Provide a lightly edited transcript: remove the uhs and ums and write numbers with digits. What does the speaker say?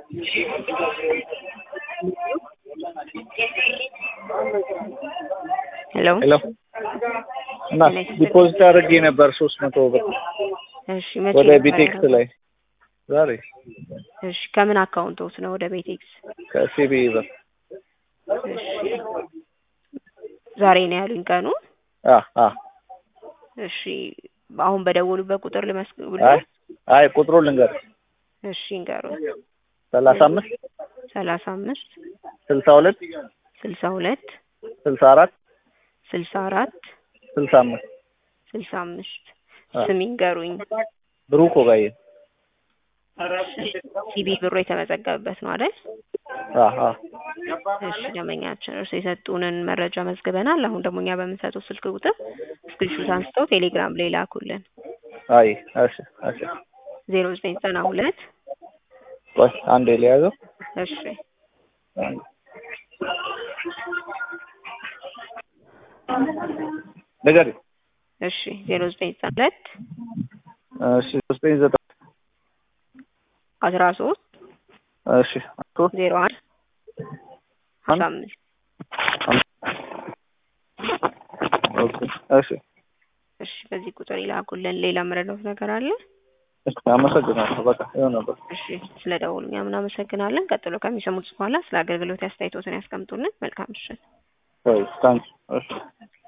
ሄሎ እና ዲፖዚት አድርጌ ነበር 300 ብር። እሺ መቼ ወደ ቢቴክስ ላይ ዛሬ። እሺ ከምን አካውንቶት ነው ወደ ቤቴክስ? ከሲቢ ብር። እሺ ዛሬ ነው ያሉኝ ቀኑ? እሺ አሁን በደወሉበት ቁጥር ልመስክሩልኝ? አይ ቁጥሩን ልንገርሽ። እሺ እንገሩኝ። 35 35 62 62 64 64 65 65 ስም ይንገሩኝ። ብሩክ ወጋዬ። ሲቢ ብሩ የተመዘገበበት ነው አይደል? እሺ ደንበኛችን እርሱ የሰጡንን መረጃ መዝግበናል። አሁን ደግሞ እኛ በምንሰጠው ስልክ ቁጥር ስክሪንሾት አንስተው ቴሌግራም ላይ ላኩልን። አይ እሺ 0992 ቆይ አንዴ ልያዘው። እሺ ነገር እሺ 0992 እሺ 39 13 እሺ 01 15 ኦኬ እሺ በዚህ ቁጥር ይላኩልን። ሌላ መረዳት ነገር አለ? እሺ አመሰግናለሁ። በቃ ይኸው ነበር። እሺ ስለደወሉ እኛም እናመሰግናለን። ቀጥሎ ከሚሰሙት በኋላ ስለ አገልግሎት አስተያየቶትን ያስቀምጡልን። መልካም ምሽት። ታንክ ዩ። እሺ